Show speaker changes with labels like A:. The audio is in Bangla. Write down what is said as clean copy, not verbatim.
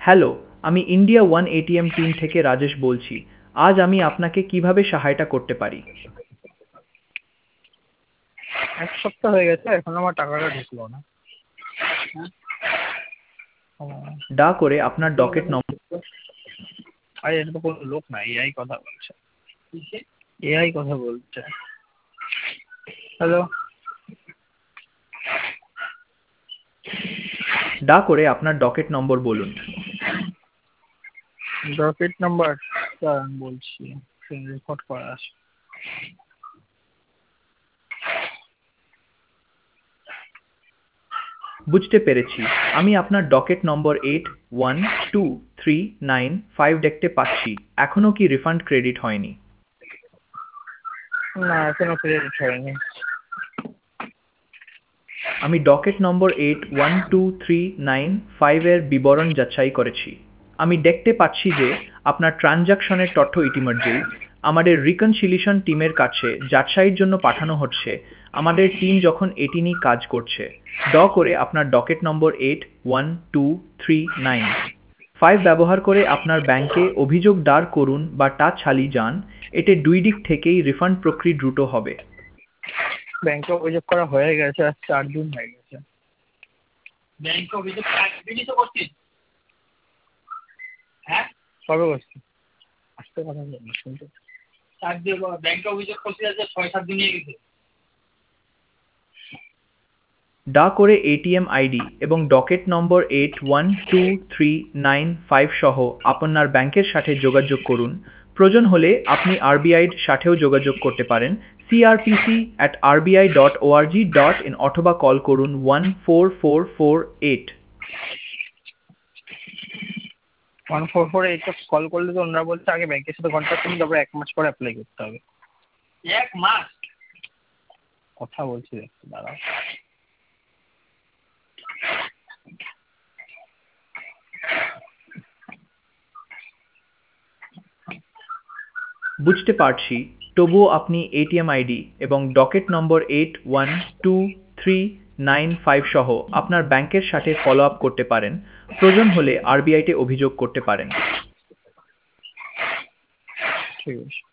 A: হ্যালো, আমি ইন্ডিয়া ওয়ান এটিএম টিম থেকে রাজেশ বলছি। আজ আমি আপনাকে কিভাবে সহায়তা করতে পারি?
B: এক সপ্তাহ হয়ে গেছে, এখনো আমার টাকাটা ঢুকলো না। ও,
A: দয়া করে আপনার ডকেট নম্বর
B: আরে এটা তো কোনো লোক না, এআই কথা বলছে। এআই কথা বলছে। হ্যালো।
A: বলুন।
B: ডকেট নাম্বার আমি বলছি, রেকর্ড করা আছে।
A: বুঝতে পেরেছি। আমি আপনার ডকেট নম্বর 812395 দেখতে পাচ্ছি। এখনো কি রিফান্ড ক্রেডিট হয়নি?
B: না, এখনো ক্রেডিট হয়নি।
A: আমি ডকেট নম্বর 812395 এর বিবরণ যাচাই করেছি। আমি দেখতে পাচ্ছি যে আপনার ট্রানজাকশনের তথ্য ইতিমধ্যেই আমাদের রিকনসিলিয়েশন টিমের কাছে যাচাইয়ের জন্য পাঠানো হচ্ছে। আমাদের টিম যখন এটি নিয়ে কাজ করছে, দয়া করে আপনার ডকেট নম্বর 812395 ব্যবহার করে আপনার ব্যাংকে অভিযোগ দায়ের করুন বা তা চালিয়ে যান। এতে দুই দিক থেকেই রিফান্ড প্রক্রিয়া দ্রুত হবে।
B: ব্যাংকে অভিযোগ করা হয়ে গেছে, আর 4 দিন হয়ে গেছে। ব্যাংকে অভিযোগ 4 দিনই তো করছিস? হ্যাঁ, কবে করছি? আজকে কথা বলছি, শুনতে 4 দিন ব্যাংকে অভিযোগ করছিস, আজকে 6-7 দিন হয়ে গেছে।
A: দয়া করে এটিএম আইডি এবং ডকেট নম্বর 812395 সহ আপনার ব্যাংকের সাথে যোগাযোগ করুন। প্রয়োজন হলে আপনি আরবিআইয়ের সাথেও যোগাযোগ করতে পারেন, crpc@rbi.org.in, অথবা কল করুন 14448।
B: 144 কল করলে তো ওনারা বলছে আগে ব্যাংকের সাথে কন্ট্যাক্ট করুন, তারপরে 1 মাস পরে অ্যাপ্লাই করতে হবে। 1 মাস? কথা বলছি, দেখতে দাঁড়াও।
A: বুঝতে পারছি, তবুও আপনি এটিএম আইডি এবং ডকেট নম্বর 812395 সহ আপনার ব্যাংকের সাথে ফলো আপ করতে পারেন। প্রয়োজন হলে আরবিআইতে অভিযোগ করতে পারেন।
B: ঠিক আছে।